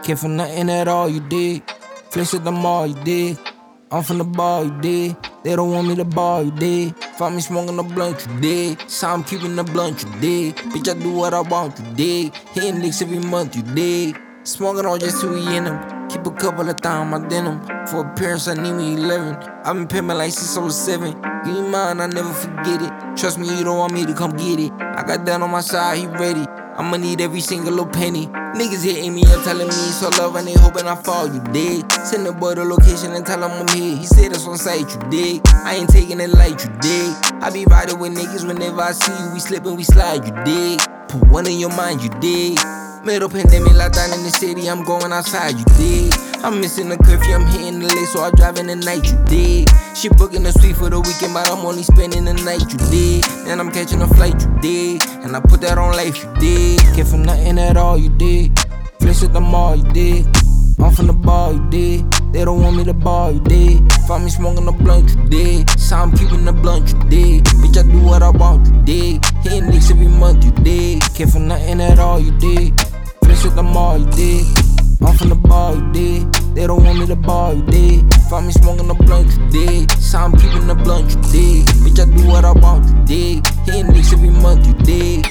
Care for nothing at all, you dig? Flex at the mall, you dig? I'm from the bar, you dig? They don't want me to ball, you dig? Find me smoking the blunt, you dig? So I'm keeping the blunt, you dig? Bitch, I do what I want, you dig? Hitting licks every month, you dig? Smoking on just 2 in them. Keep a couple of thousands on my denim. For appearance, I need me 11. I've been pimping like 6 or 7. Give me mine, I never forget it. Trust me, you don't want me to come get it. I got that on my side, he ready. I'ma need every single little penny. Niggas hitting me up, telling me it's so love and they hoping I fall, you dig? Send the boy the location and tell him I'm here. He said it's on site, you dig? I ain't taking it light, you dig? I be riding with niggas whenever I see you. We slip and we slide, you dig? Put one in your mind, you dig? Middle pandemic, lockdown in the city, I'm going outside, you dig? I'm missing the curfew, I'm hitting the lake, so I drive in the night, you dig? She booking the suite for the weekend, but I'm only spending the night, you dig? Then I'm catching a flight, you dig? And I put that on life, you dig? Care for nothing at all, you dig? Flex at the mall, you dig? I'm from the bar, you dig? They don't want me to ball, you dig? Find me smoking the blunt, you dig? So I'm keeping the blunt, you dig? Bitch, I do what I want, you dig? Hitting licks every month, you dig? Care for nothing at all, you dig? Flex at the mall, you dig? I'm from the bar, you dig? They don't want me to ball, you dig? Find me smoking the blunt, you dig? So I'm keeping the blunt, you dig? Bitch, I do what I want, you dig? Hitting licks every month, you dig?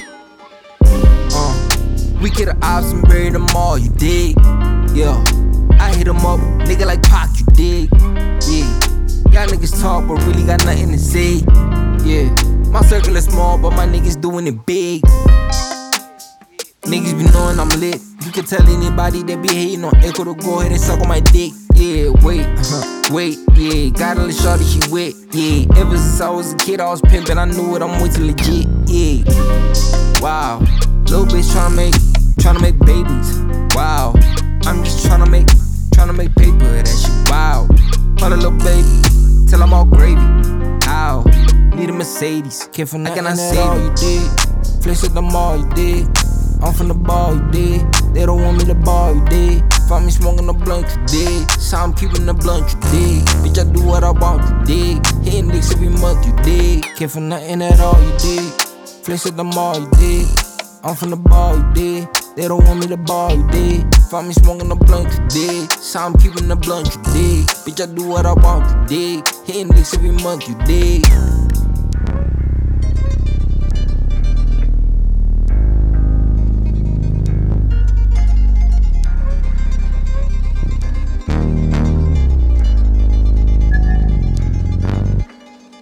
We kill the ops and bury them all, you dig? Yeah, I hit them up, nigga like Pac, you dig? Yeah, y'all niggas talk but really got nothing to say. Yeah, my circle is small but my niggas doing it big. Niggas be knowing I'm lit. You can tell anybody that be hating on Echo to go ahead and suck on my dick. Yeah, wait, yeah. Gotta let shorty, she wet. Yeah, ever since I was a kid, I was pimping. I knew it, I'm way too legit. Yeah, wow. Little bitch tryna make babies. Wow, I'm just tryna make paper. That shit, wow. Call a little baby, till I'm all gravy. Ow, need a Mercedes. Care for nothing, I say all you dig. Flex at the mall, you dig? I'm from the bar, you dig? They don't want me to ball, you dig? Find me smoking the blunt, you dig? So I'm keeping the blunt, you dig? Bitch, I do what I want, you dig? Hitting licks every month, you dig? Care for nothing at all, you dig? Flex at the mall, you dig? I'm from the bar, you dig? They don't want me to ball, you dig? Find me smoking the blunt, you dig? So I'm keeping the blunt, you dig? Bitch, I do what I want, you dig? Hitting licks every month, you dig?